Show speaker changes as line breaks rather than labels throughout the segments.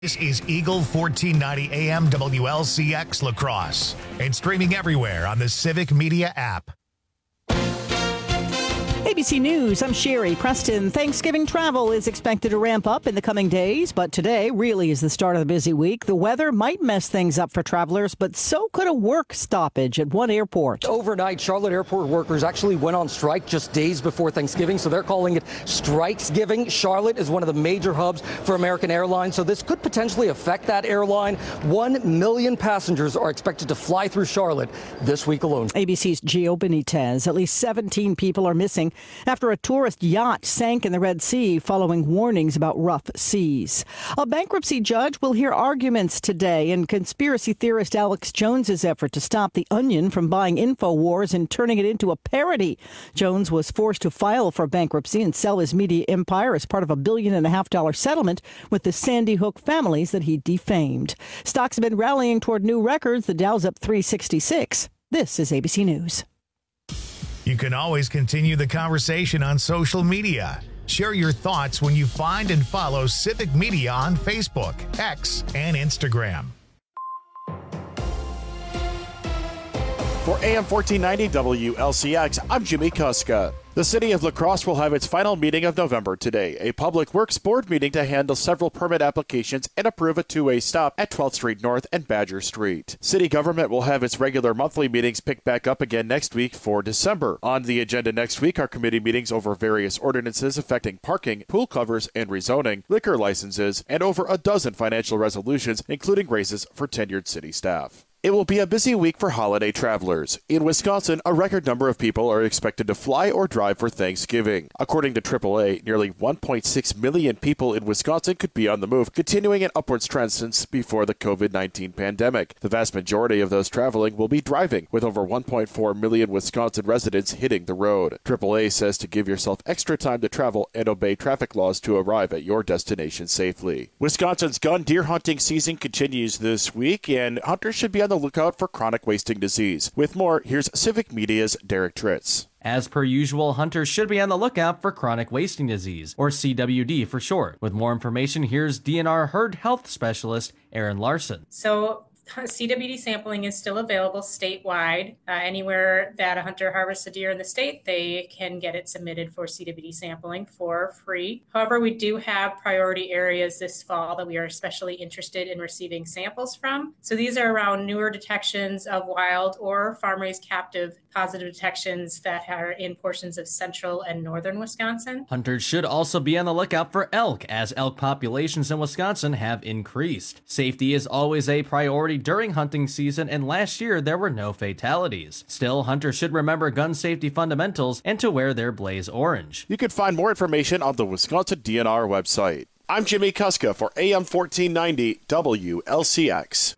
This is Eagle 1490 AM WLCX La Crosse and streaming everywhere on the Civic Media app.
ABC News, I'm Sherry Preston. Thanksgiving travel is expected to ramp up in the coming days, but today really is the start of the busy week. The weather might mess things up for travelers, but so could a work stoppage at one airport.
Overnight, Charlotte airport workers actually went on strike just days before Thanksgiving, so they're calling it Strikesgiving. Charlotte is one of the major hubs for American Airlines, so this could potentially affect that airline. 1 million passengers are expected to fly through Charlotte this week alone.
ABC's Gio Benitez. At least 17 people are missing after a tourist yacht sank in the Red Sea following warnings about rough seas. A bankruptcy judge will hear arguments today in conspiracy theorist Alex Jones's effort to stop The Onion from buying InfoWars and turning it into a parody. Jones was forced to file for bankruptcy and sell his media empire as part of a $1.5 billion settlement with the Sandy Hook families that he defamed. Stocks have been rallying toward new records. The Dow's up 366. This is ABC News.
You can always continue the conversation on social media. Share your thoughts when you find and follow Civic Media on Facebook, X, and Instagram.
For AM 1490 WLCX, I'm Jimmy Kuska. The city of La Crosse will have its final meeting of November today, a public works board meeting to handle several permit applications and approve a two-way stop at 12th Street North and Badger Street. City government will have its regular monthly meetings picked back up again next week for December. On the agenda next week are committee meetings over various ordinances affecting parking, pool covers and rezoning, liquor licenses, and over a dozen financial resolutions, including raises for tenured city staff. It will be a busy week for holiday travelers. In Wisconsin, a record number of people are expected to fly or drive for Thanksgiving. According to AAA, nearly 1.6 million people in Wisconsin could be on the move, continuing an upwards trend since before the COVID-19 pandemic. The vast majority of those traveling will be driving, with over 1.4 million Wisconsin residents hitting the road. AAA says to give yourself extra time to travel and obey traffic laws to arrive at your destination safely. Wisconsin's gun deer hunting season continues this week, and hunters should be on the lookout for chronic wasting disease. With more, here's Civic Media's Derek Tritz.
As per usual, hunters should be on the lookout for chronic wasting disease, or CWD for short. With more information, here's DNR herd health specialist Aaron Larson.
So CWD sampling is still available statewide. Anywhere that a hunter harvests a deer in the state, they can get it submitted for CWD sampling for free. However, we do have priority areas this fall that we are especially interested in receiving samples from. So these are around newer detections of wild or farm-raised captive positive detections that are in portions of central and northern Wisconsin.
Hunters should also be on the lookout for elk, as elk populations in Wisconsin have increased. Safety is always a priority during hunting season, and last year there were no fatalities. Still, hunters should remember gun safety fundamentals and to wear their blaze orange.
You can find more information on the Wisconsin DNR website. I'm Jimmy Kuska for AM 1490 WLCX.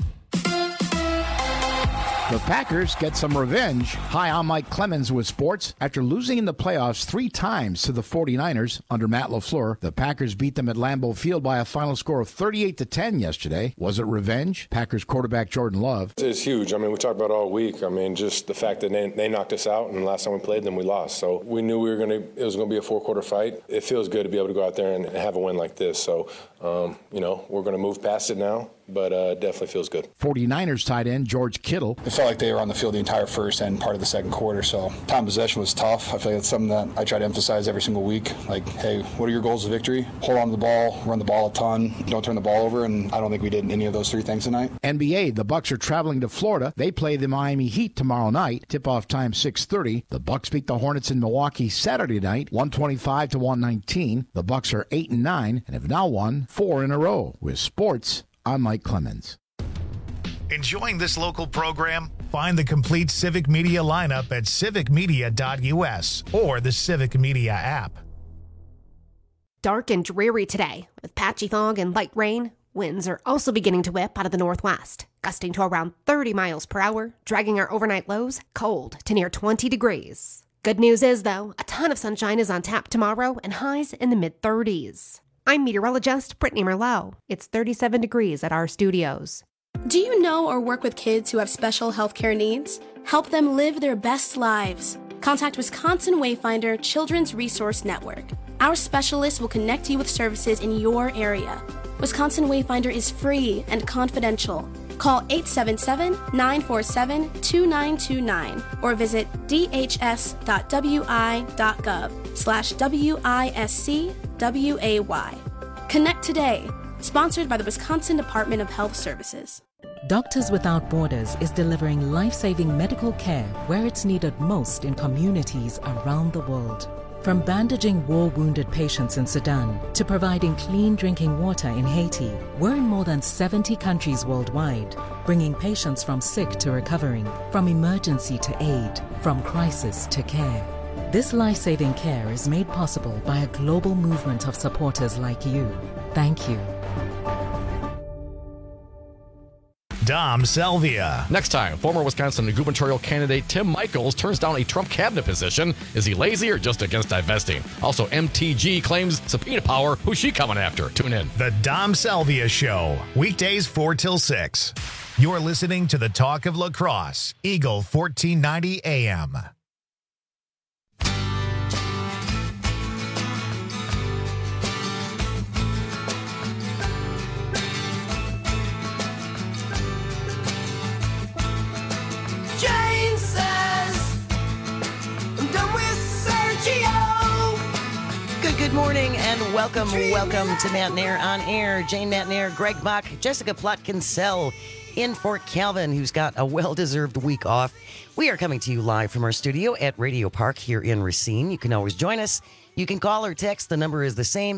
The Packers get some revenge. Hi, I'm Mike Clemens with sports. After losing in the playoffs 3 times to the 49ers under Matt LaFleur, the Packers beat them at Lambeau Field by a final score of 38-10 yesterday. Was it revenge? Packers quarterback Jordan Love.
It's huge. I mean, we talked about it all week. I mean, just the fact that they knocked us out, and the last time we played them, we lost. So we knew it was going to be a 4-quarter fight. It feels good to be able to go out there and have a win like this. So, we're going to move past it now, but definitely feels good.
49ers tight end George Kittle.
It felt like they were on the field the entire first and part of the second quarter, so time possession was tough. I feel like it's something that I try to emphasize every single week. Like, hey, what are your goals of victory? Hold on to the ball, run the ball a ton, don't turn the ball over, and I don't think we did any of those 3 things tonight.
NBA, the Bucks are traveling to Florida. They play the Miami Heat tomorrow night. Tip-off time 6:30. The Bucks beat the Hornets in Milwaukee Saturday night, 125-119. The Bucks are 8-9 and have now won 4 in a row. With sports, I'm Mike Clemens.
Enjoying this local program? Find the complete Civic Media lineup at civicmedia.us or the Civic Media app.
Dark and dreary today, with patchy fog and light rain. Winds are also beginning to whip out of the northwest, gusting to around 30 miles per hour, dragging our overnight lows cold to near 20 degrees. Good news is, though, a ton of sunshine is on tap tomorrow and highs in the mid-30s. I'm meteorologist Brittany Merlot. It's 37 degrees at our studios.
Do you know or work with kids who have special healthcare needs? Help them live their best lives. contact Wisconsin Wayfinder Children's Resource Network. Our specialists will connect you with services in your area. Wisconsin Wayfinder is free and confidential. Call 877-947-2929 or visit dhs.wi.gov/WISCWAY. Connect today. Sponsored by the Wisconsin Department of Health Services.
Doctors Without Borders is delivering life-saving medical care where it's needed most in communities around the world. From bandaging war-wounded patients in Sudan to providing clean drinking water in Haiti, we're in more than 70 countries worldwide, bringing patients from sick to recovering, from emergency to aid, from crisis to care. This life-saving care is made possible by a global movement of supporters like you. Thank you.
Dom Selvia.
Next time, former Wisconsin gubernatorial candidate Tim Michels turns down a Trump cabinet position. Is he lazy or just against divesting? Also, MTG claims subpoena power. Who's she coming after? Tune in.
The Dom Selvia Show, weekdays 4 till 6. You're listening to the Talk of La Crosse, Eagle 1490 AM.
Good morning and welcome to Matt Nair on Air. Jane Matt Nair, Greg Bach, Jessica Plotkin-Sell in for Calvin, who's got a well-deserved week off. We are coming to you live from our studio at Radio Park here in Racine. You can always join us. You can call or text. The number is the same,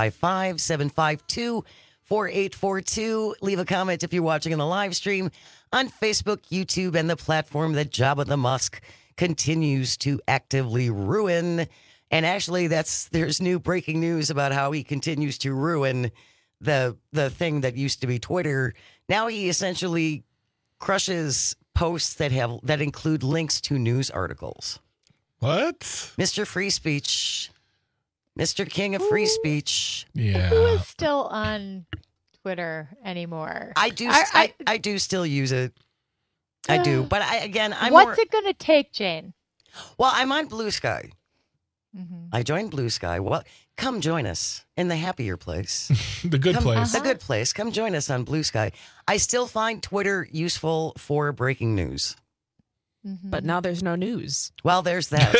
855-752-4842. Leave a comment if you're watching in the live stream on Facebook, YouTube, and the platform that Jabba the Musk continues to actively ruin. And actually, there's new breaking news about how he continues to ruin the thing that used to be Twitter. Now he essentially crushes posts that include links to news articles.
What?
Mr. Free Speech, Mr. King of Free Speech.
Yeah.
Who is still on Twitter anymore?
I do still use it. I do, but
what's it going to take, Jane?
Well, I'm on Blue Sky.
Mm-hmm.
I joined Blue Sky. Well, come join us in the happier place.
The good place.
The good place. Come join us on Blue Sky. I still find Twitter useful for breaking news.
Mm-hmm. But now there's no news.
Well, there's that.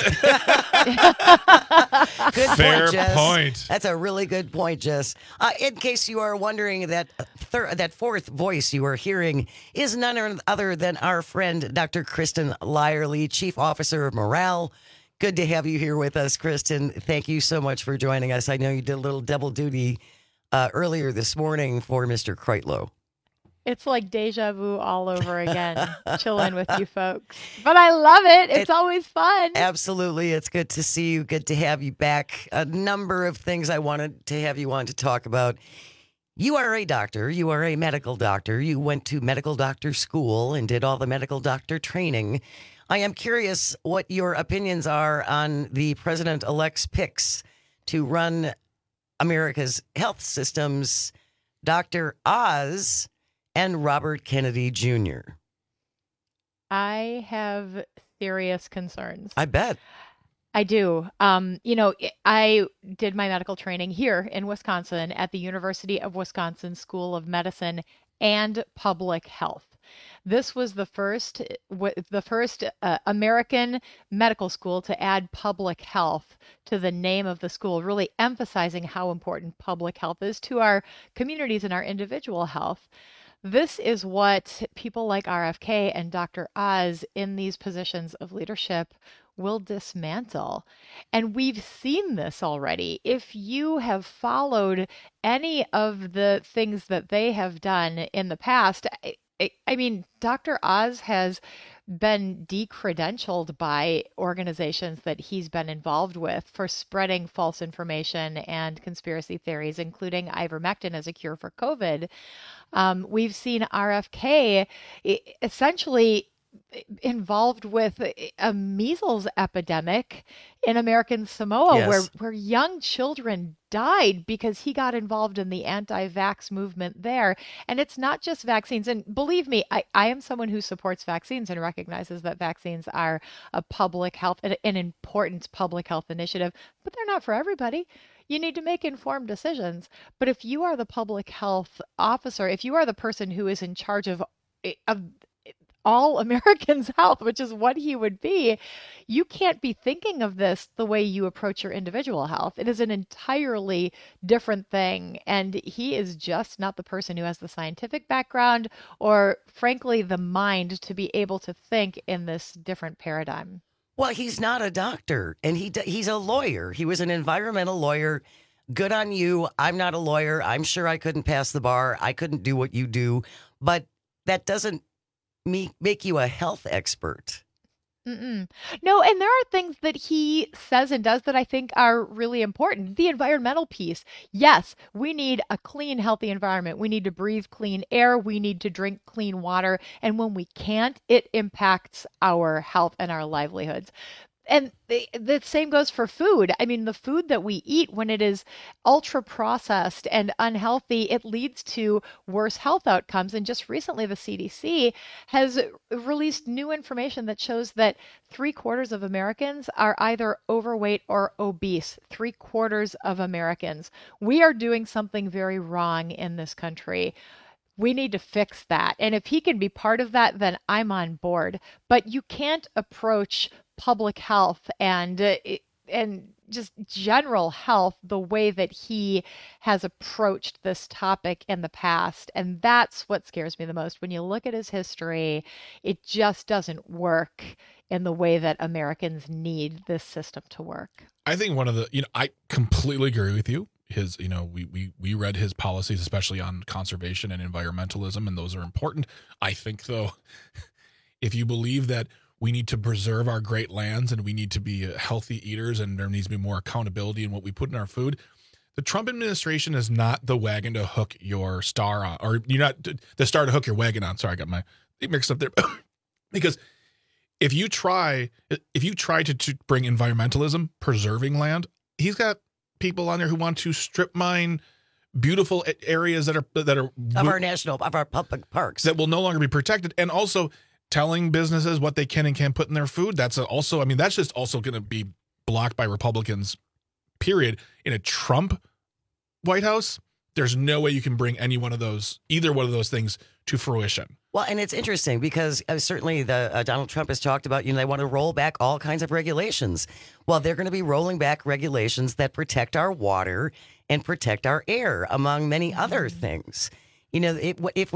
Good
Fair
point, Jess.
point.
That's a really good point, Jess. In case you are wondering, that fourth voice you are hearing is none other than our friend, Dr. Kristen Lyerly, Chief Officer of Morale. Good to have you here with us, Kristen. Thank you so much for joining us. I know you did a little double duty earlier this morning for Mr. Kreitlow.
It's like deja vu all over again, chilling with you folks. But I love it. It's always fun.
Absolutely. It's good to see you. Good to have you back. A number of things I wanted to have you on to talk about. You are a doctor. You are a medical doctor. You went to medical doctor school and did all the medical doctor training. I am curious what your opinions are on the president-elect's picks to run America's health systems, Dr. Oz and Robert Kennedy Jr.
I have serious concerns.
I bet.
I do. I did my medical training here in Wisconsin at the University of Wisconsin School of Medicine and Public Health. This was the first American medical school to add public health to the name of the school, really emphasizing how important public health is to our communities and our individual health. This is what people like RFK and Dr. Oz in these positions of leadership will dismantle. And we've seen this already. If you have followed any of the things that they have done in the past, I mean, Dr. Oz has been decredentialed by organizations that he's been involved with for spreading false information and conspiracy theories, including ivermectin as a cure for COVID. We've seen RFK essentially involved with a measles epidemic in American Samoa,
Yes.
where young children died because he got involved in the anti-vax movement there. And it's not just vaccines. And believe me, I am someone who supports vaccines and recognizes that vaccines are a public health, an important public health initiative, but they're not for everybody. You need to make informed decisions. But if you are the public health officer, if you are the person who is in charge of all Americans' health, which is what he would be, you can't be thinking of this the way you approach your individual health. It is an entirely different thing. And he is just not the person who has the scientific background or, frankly, the mind to be able to think in this different paradigm.
Well, he's not a doctor, and he's a lawyer. He was an environmental lawyer. Good on you. I'm not a lawyer. I'm sure I couldn't pass the bar. I couldn't do what you do. But that doesn't make you a health expert.
Mm-mm. No, and there are things that he says and does that I think are really important. The environmental piece. Yes, we need a clean, healthy environment. We need to breathe clean air. We need to drink clean water. And when we can't, it impacts our health and our livelihoods. And the same goes for food. I mean, the food that we eat, when it is ultra processed and unhealthy, it leads to worse health outcomes. And just recently, the CDC has released new information that shows that 3/4 of Americans are either overweight or obese. 3/4 of Americans. We are doing something very wrong in this country. We need to fix that. And if he can be part of that, then I'm on board. But you can't approach public health and just general health the way that he has approached this topic in the past. And that's what scares me the most. When you look at his history, it just doesn't work in the way that Americans need this system to work.
I think one of the, I completely agree with you. His, we read his policies, especially on conservation and environmentalism, and those are important. I think, though, if you believe that we need to preserve our great lands and we need to be healthy eaters and there needs to be more accountability in what we put in our food, the Trump administration is not the wagon to hook your star on, or you're not the star to hook your wagon on. Sorry, I got my mixed up there. Because if you try to bring environmentalism, preserving land, he's got people on there who want to strip mine beautiful areas that are
of our public parks
that will no longer be protected, and also telling businesses what they can and can't put in their food. That's just also going to be blocked by Republicans, period. In a Trump White House, there's no way you can bring either one of those things to fruition.
Well, and it's interesting because certainly Donald Trump has talked about, they want to roll back all kinds of regulations. Well, they're going to be rolling back regulations that protect our water and protect our air, among many other things. The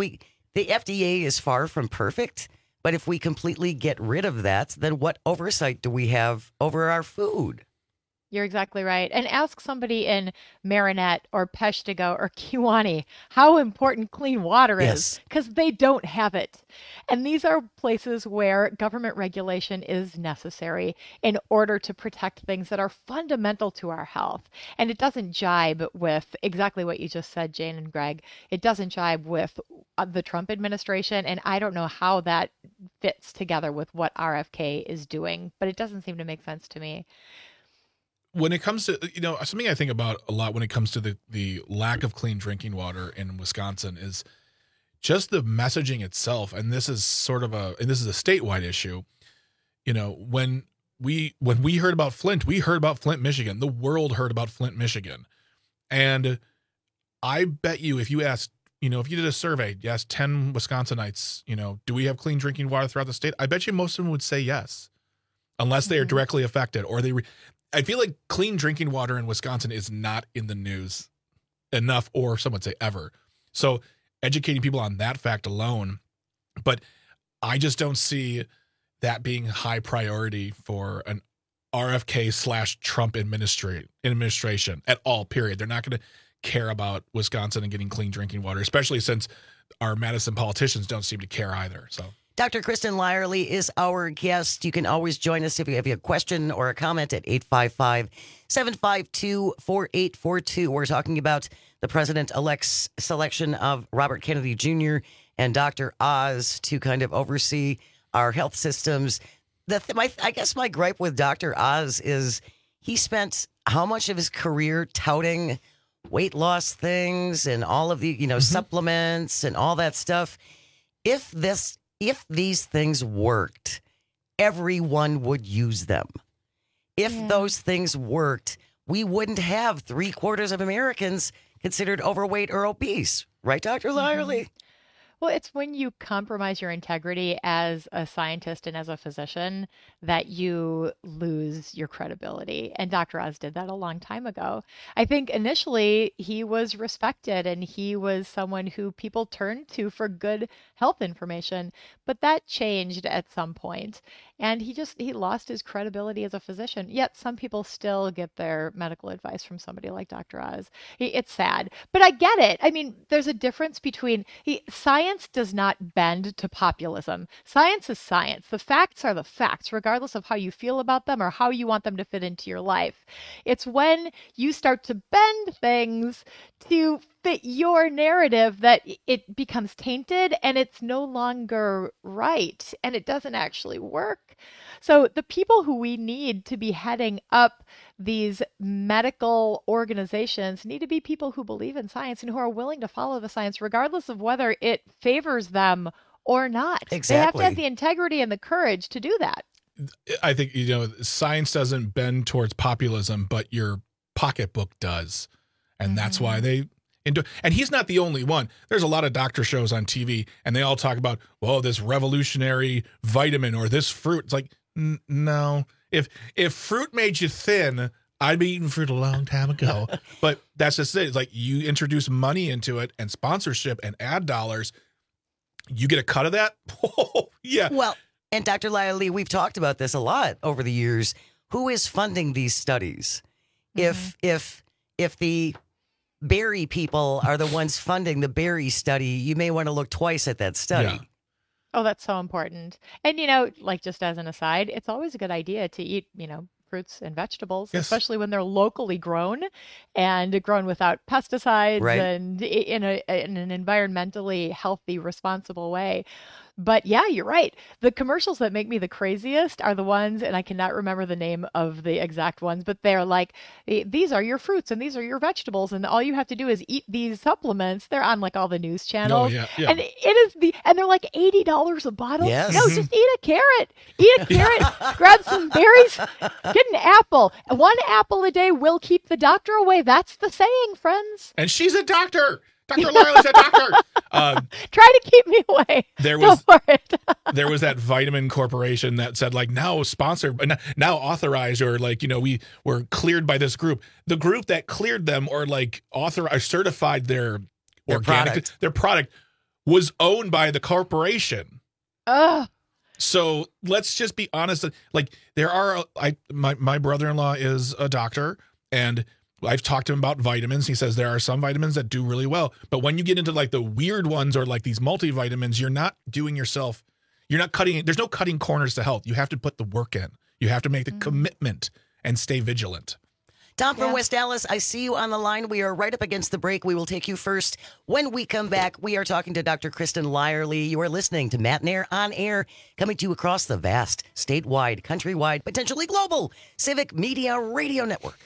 FDA is far from perfect, but if we completely get rid of that, then what oversight do we have over our food?
You're exactly right. And ask somebody in Marinette or Peshtigo or Kewanee how important clean water is, because they don't have it. And these are places where government regulation is necessary in order to protect things that are fundamental to our health. And it doesn't jibe with exactly what you just said, Jane and Greg. It doesn't jibe with the Trump administration. And I don't know how that fits together with what RFK is doing, but it doesn't seem to make sense to me.
When it comes to, something I think about a lot when it comes to the lack of clean drinking water in Wisconsin is just the messaging itself. And this is a statewide issue. When we heard about Flint, we heard about Flint, Michigan. The world heard about Flint, Michigan. And I bet you if you asked, if you did a survey, you asked 10 Wisconsinites, do we have clean drinking water throughout the state? I bet you most of them would say yes, unless they are directly affected or I feel like clean drinking water in Wisconsin is not in the news enough, or some would say ever. So educating people on that fact alone, but I just don't see that being high priority for an RFK/Trump administration at all, period. They're not going to care about Wisconsin and getting clean drinking water, especially since our Madison politicians don't seem to care either. So.
Dr. Kristen Lyerly is our guest. You can always join us if you have a question or a comment at 855-752-4842. We're talking about the president-elect's selection of Robert Kennedy Jr. and Dr. Oz to kind of oversee our health systems. I guess my gripe with Dr. Oz is he spent how much of his career touting weight loss things and all of the, supplements and all that stuff. If these things worked, everyone would use them. If those things worked, we wouldn't have 3/4 of Americans considered overweight or obese. Right, Dr. Lyerly?
Well, it's when you compromise your integrity as a scientist and as a physician that you lose your credibility. And Dr. Oz did that a long time ago. I think initially he was respected and he was someone who people turned to for good health information, but that changed at some point. And he lost his credibility as a physician. Yet some people still get their medical advice from somebody like Dr. Oz. It's sad, but I get it. I mean, there's a difference between science does not bend to populism. Science is science. The facts are the facts, regardless of how you feel about them or how you want them to fit into your life. It's when you start to bend things to fit your narrative that it becomes tainted and it's no longer right and it doesn't actually work. So the people who we need to be heading up these medical organizations need to be people who believe in science and who are willing to follow the science regardless of whether it favors them or not.
Exactly.
They have to have the integrity and the courage to do that.
I think, science doesn't bend towards populism, but your pocketbook does. And that's why they... And he's not the only one. There's a lot of doctor shows on TV, and they all talk about, this revolutionary vitamin or this fruit. It's like, no. If fruit made you thin, I'd be eating fruit a long time ago. But that's just it. It's like you introduce money into it and sponsorship and ad dollars, you get a cut of that? Oh, yeah.
Well, and Dr. Lyerly, we've talked about this a lot over the years. Who is funding these studies? If the Berry people are the ones funding the Berry study, you may want to look twice at that study.
Yeah.
Oh, that's so important. And, just as an aside, it's always a good idea to eat, fruits and vegetables, especially when they're locally grown and grown without pesticides and in an environmentally healthy, responsible way. But yeah, you're right. The commercials that make me the craziest are the ones, and I cannot remember the name of the exact ones, but they're like, these are your fruits and these are your vegetables, and all you have to do is eat these supplements. They're on like all the news channels.
Oh, yeah.
And and they're like $80 a bottle.
Yes.
No, just eat a carrot. Eat a carrot, grab some berries, get an apple. 1 apple a day will keep the doctor away. That's the saying, friends.
And she's a doctor. Dr. Lyerly's a doctor.
Try to keep me away.
Go
for it.
There was that vitamin corporation that said now sponsored, now authorized, or we were cleared by this group. The group that cleared them or authorized, certified their product was owned by the corporation.
Ugh.
So let's just be honest. There are my brother-in-law is a doctor, and I've talked to him about vitamins. He says there are some vitamins that do really well. But when you get into the weird ones or these multivitamins, you're not cutting, there's no cutting corners to health. You have to put the work in. You have to make the commitment and stay vigilant.
Tom from West Dallas, I see you on the line. We are right up against the break. We will take you first. When we come back, we are talking to Dr. Kristen Lyerly. You are listening to Matt and Air on Air, coming to you across the vast, statewide, countrywide, potentially global Civic Media Radio Network.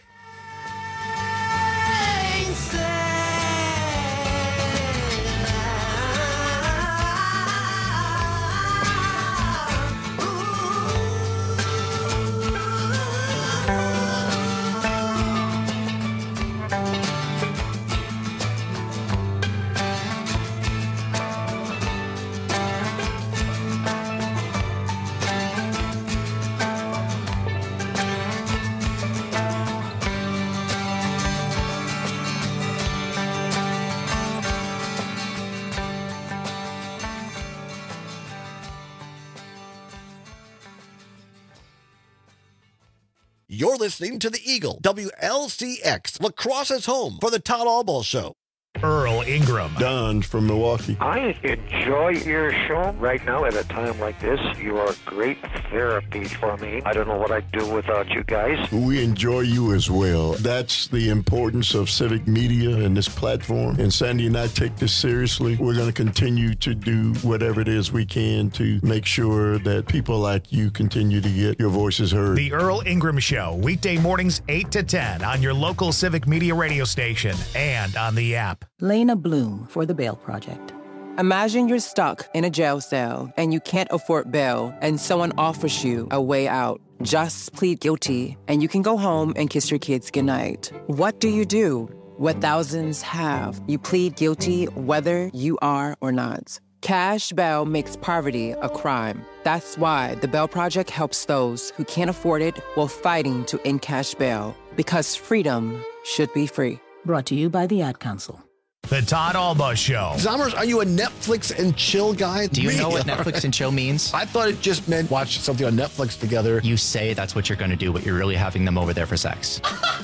You're listening to the Eagle, WLCX, La Crosse's home for the Todd Albaugh Show.
Earl Ingram.
Don from Milwaukee.
I enjoy your show. Right now, at a time like this, you are great therapy for me. I don't know what I'd do without you guys.
We enjoy you as well. That's the importance of civic media and this platform. And Sandy and I take this seriously. We're going to continue to do whatever it is we can to make sure that people like you continue to get your voices heard.
The Earl Ingram Show, weekday mornings 8 to 10 on your local civic media radio station and on the app.
Lena Bloom for the Bail Project.
Imagine you're stuck in a jail cell and you can't afford bail and someone offers you a way out. Just plead guilty and you can go home and kiss your kids goodnight. What do? What thousands have. You plead guilty whether you are or not. Cash bail makes poverty a crime. That's why the Bail Project helps those who can't afford it while fighting to end cash bail. Because freedom should be free.
Brought to you by the Ad Council.
The Todd Alba Show.
Zommers, are you a Netflix and chill guy?
Do you know what Netflix and chill means?
I thought it just meant watch something on Netflix together.
You say that's what you're going to do, but you're really having them over there for sex.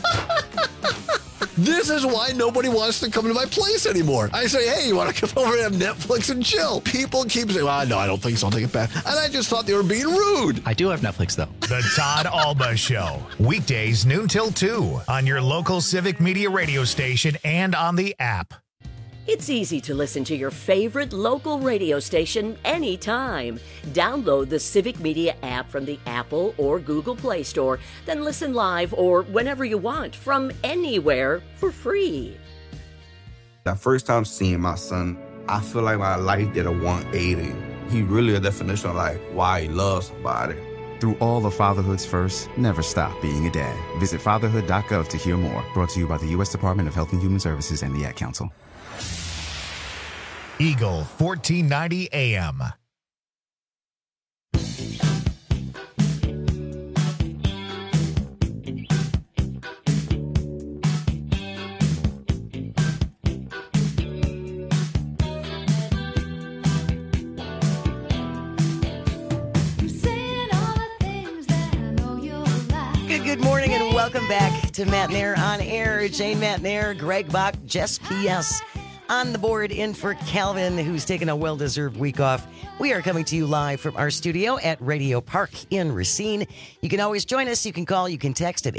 This is why nobody wants to come to my place anymore. I say, hey, you want to come over and have Netflix and chill? People keep saying, well, no, I don't think so. I'll take it back. And I just thought they were being rude.
I do have Netflix, though.
The Todd Alba Show. Weekdays noon till 2 on your local civic media radio station and on the app.
It's easy to listen to your favorite local radio station anytime. Download the Civic Media app from the Apple or Google Play Store, then listen live or whenever you want from anywhere for free.
The first time seeing my son, I feel like my life did a 180. He really a definition of like why he loves somebody.
Through all of fatherhood's first, never stop being a dad. Visit fatherhood.gov to hear more. Brought to you by the U.S. Department of Health and Human Services and the Ad Council.
Eagle 1490 AM.
Good morning and welcome back to Matt Nair on Air. Jane Matt Nair, Greg Bach, Jess P.S. on the board in for Calvin, who's taken a well-deserved week off. We are coming to you live from our studio at Radio Park in Racine. You can always join us. You can call. You can text at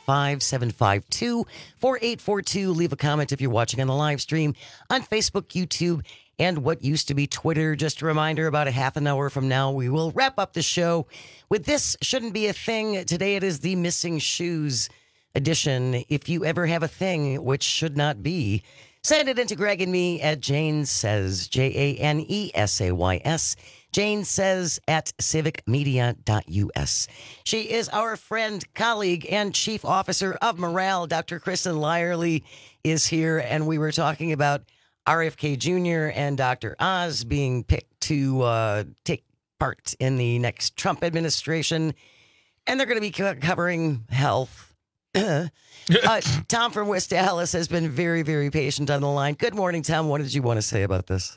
855-752-4842. Leave a comment if you're watching on the live stream on Facebook, YouTube, and what used to be Twitter. Just a reminder, about a half an hour from now, we will wrap up the show with This Shouldn't Be a Thing. Today it is the Missing Shoes edition. If you ever have a thing which should not be, send it into Greg and me at Jane Says, JaneSays, Jane Says at civicmedia.us. She is our friend, colleague, and chief officer of morale. Dr. Kristen Lyerly is here, and we were talking about RFK Jr. and Dr. Oz being picked to take part in the next Trump administration, and they're going to be covering health. Tom from West Dallas has been very, very patient on the line. Good morning, Tom. What did you want to say about this?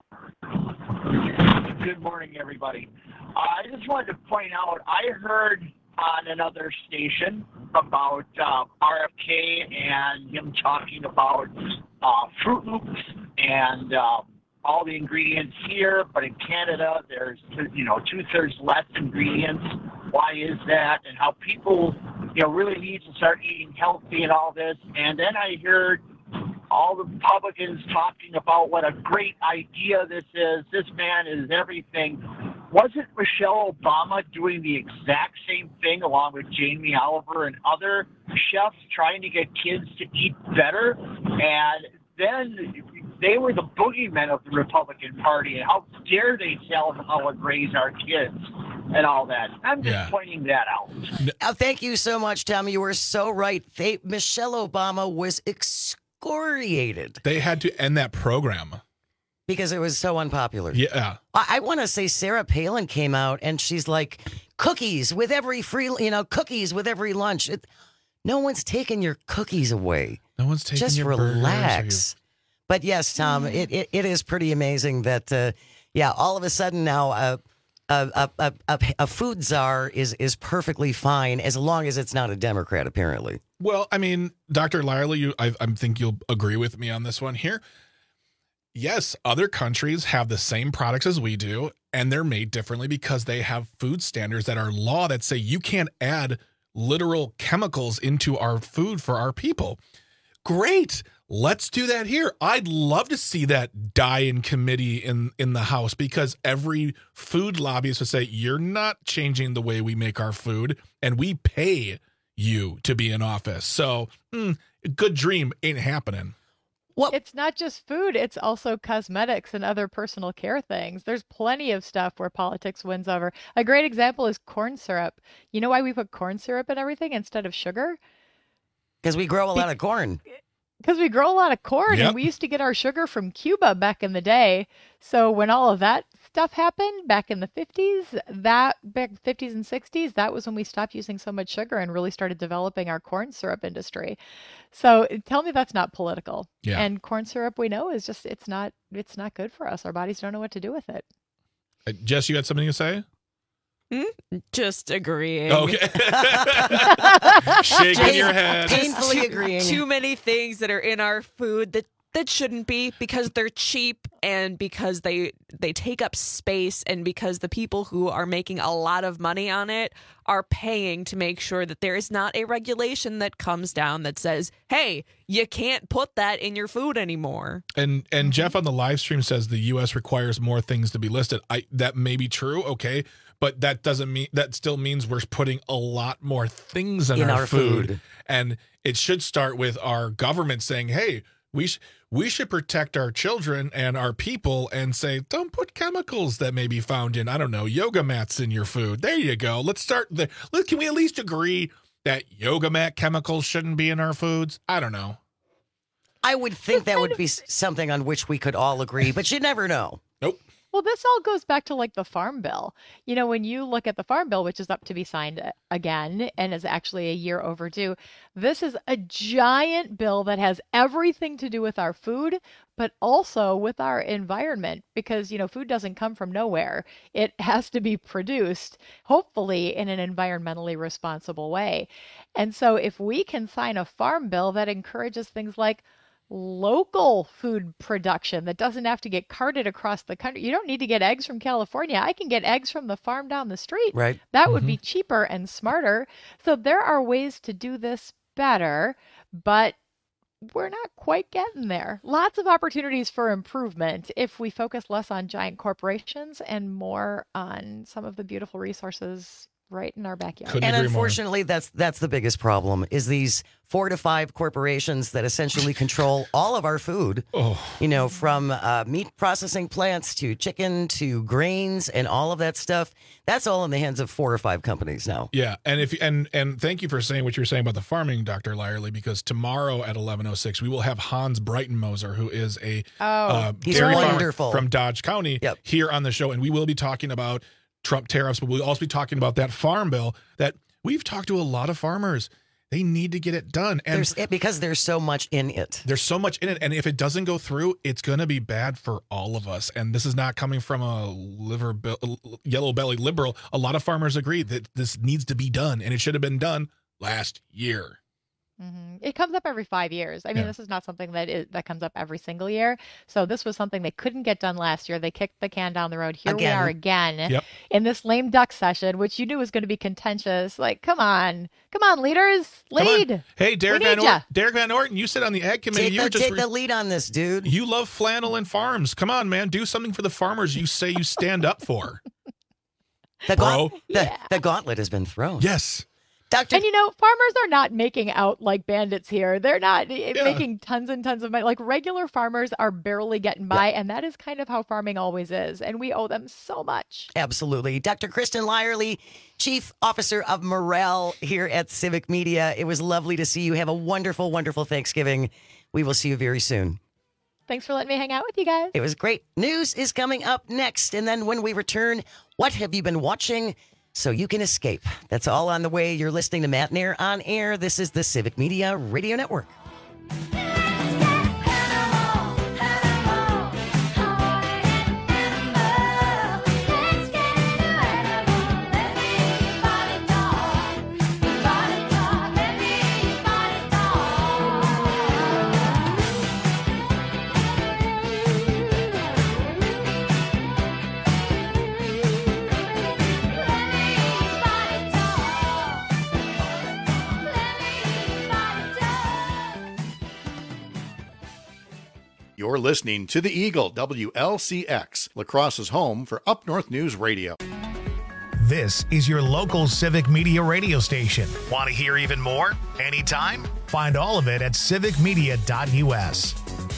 Good morning, everybody. I just wanted to point out, I heard on another station about RFK and him talking about Fruit Loops and all the ingredients here, but in Canada there's 2/3 less ingredients. Why is that? And how people really need to start eating healthy and all this. And then I heard all the Republicans talking about what a great idea this is. This man is everything. Wasn't Michelle Obama doing the exact same thing along with Jamie Oliver and other chefs trying to get kids to eat better? And then they were the boogeymen of the Republican Party. And how dare they tell them how to raise our kids and all that. I'm just pointing that out.
Thank you so much, Tom. You were so right. Michelle Obama was excoriated.
They had to end that program.
Because it was so unpopular.
Yeah.
I want to say Sarah Palin came out and she's like, cookies with every cookies with every lunch. No one's taking your cookies away.
No one's taking
Just
your
relax. But yes, Tom, it is pretty amazing that, all of a sudden now a food czar is perfectly fine as long as it's not a Democrat, apparently.
Well, I mean, Dr. Lyerly, I think you'll agree with me on this one here. Yes, other countries have the same products as we do, and they're made differently because they have food standards that are law that say you can't add literal chemicals into our food for our people. Great. Let's do that here. I'd love to see that die in committee in the House, because every food lobbyist would say, you're not changing the way we make our food, and we pay you to be in office. So, good dream ain't happening.
Well, it's not just food, it's also cosmetics and other personal care things. There's plenty of stuff where politics wins over. A great example is corn syrup. You know why we put corn syrup in everything instead of sugar?
Because we grow a lot of corn.
Because we grow a lot of corn, and we used to get our sugar from Cuba back in the day. So when all of that stuff happened back in the 50s, back 50s and 60s, that was when we stopped using so much sugar and really started developing our corn syrup industry. So tell me that's not political.
Yeah.
And corn syrup, we know, is just it's not good for us. Our bodies don't know what to do with it.
Jess, you had something to say?
Just agreeing.
Okay. Shaking your head.
Painfully agreeing.
Too many things that are in our food that shouldn't be, because they're cheap and because they take up space, and because the people who are making a lot of money on it are paying to make sure that there is not a regulation that comes down that says, hey, you can't put that in your food anymore.
And Jeff on the live stream says the U.S. requires more things to be listed. That may be true, okay, but that doesn't mean, that still means we're putting a lot more things in our food. And it should start with our government saying, hey, we should protect our children and our people, and say, don't put chemicals that may be found in, I don't know, yoga mats in your food. There you go. Let's start there. Can we at least agree that yoga mat chemicals shouldn't be in our foods? I don't know.
I would think that would be something on which we could all agree, but you never know.
Nope.
Well, this all goes back to like the Farm Bill. You know, when you look at the Farm Bill, which is up to be signed again and is actually a year overdue, this is a giant bill that has everything to do with our food, but also with our environment, because, you know, food doesn't come from nowhere. It has to be produced, hopefully, in an environmentally responsible way. And so if we can sign a Farm Bill that encourages things like local food production that doesn't have to get carted across the country. You don't need to get eggs from California. I can get eggs from the farm down the street.
Right.
That would be cheaper and smarter. So there are ways to do this better, but we're not quite getting there. Lots of opportunities for improvement if we focus less on giant corporations and more on some of the beautiful resources right in our backyard.
And unfortunately, that's the biggest problem, is these 4 to 5 corporations that essentially control all of our food. You know, from meat processing plants to chicken to grains and all of that stuff. That's all in the hands of 4 or 5 companies now.
Yeah, and and thank you for saying what you were saying about the farming, Dr. Lyerly, because tomorrow at 11:06 we will have Hans Breitenmoser, who is a
he's
dairy
wonderful
farmer from Dodge County, here on the show, and we will be talking about Trump tariffs, but we'll also be talking about that farm bill that we've talked to a lot of farmers. They need to get it done. And
because there's so much in it.
There's so much in it. And if it doesn't go through, it's going to be bad for all of us. And this is not coming from a yellow belly liberal. A lot of farmers agree that this needs to be done, and it should have been done last year.
It comes up every 5 years. I mean, this is not something that comes up every single year. So this was something they couldn't get done last year. They kicked the can down the road. Here we are again in this lame duck session, which you knew was going to be contentious. Like, come on, leaders, lead.
Hey, Derek Van Orton, you sit on the ag committee.
Take the lead on this, dude.
You love flannel and farms. Come on, man, do something for the farmers you say you stand up for.
The gauntlet has been thrown.
Yes.
And, you know, farmers are not making out like bandits here. They're not making tons and tons of money. Like, regular farmers are barely getting by, and that is kind of how farming always is. And we owe them so much.
Absolutely. Dr. Kristen Lyerly, Chief Officer of Morale here at Civic Media. It was lovely to see you. Have a wonderful, wonderful Thanksgiving. We will see you very soon.
Thanks for letting me hang out with you guys.
It was great. News is coming up next. And then when we return, what have you been watching so you can escape? That's all on the way. You're listening to Matt Nair on Air. This is the Civic Media Radio Network.
You're listening to The Eagle, WLCX, La Crosse's home for Up North News Radio.
This is your local Civic Media radio station. Want to hear even more? Anytime? Find all of it at civicmedia.us.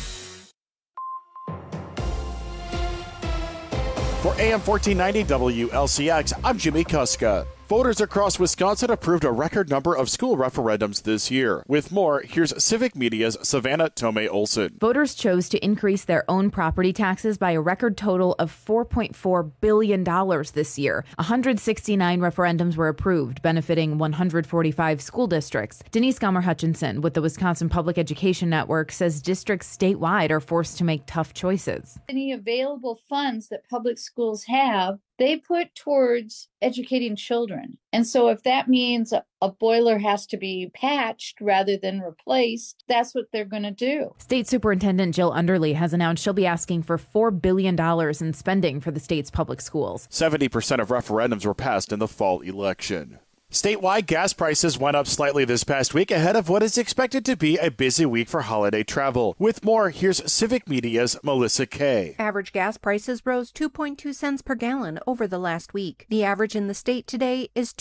For AM 1490 WLCX, I'm Jimmy Kuska. Voters across Wisconsin approved a record number of school referendums this year. With more, here's Civic Media's Savannah Tomei Olson.
Voters chose to increase their own property taxes by a record total of $4.4 billion this year. 169 referendums were approved, benefiting 145 school districts. Denise Gomer-Hutchinson with the Wisconsin Public Education Network says districts statewide are forced to make tough choices.
Any available funds that public schools have, they put towards educating children. And so if that means a boiler has to be patched rather than replaced, that's what they're going to do.
State Superintendent Jill Underly has announced she'll be asking for $4 billion in spending for the state's public schools.
70% of referendums were passed in the fall election. Statewide gas prices went up slightly this past week ahead of what is expected to be a busy week for holiday travel. With more, here's Civic Media's Melissa Kay.
Average gas prices rose 2.2 cents per gallon over the last week. The average in the state today is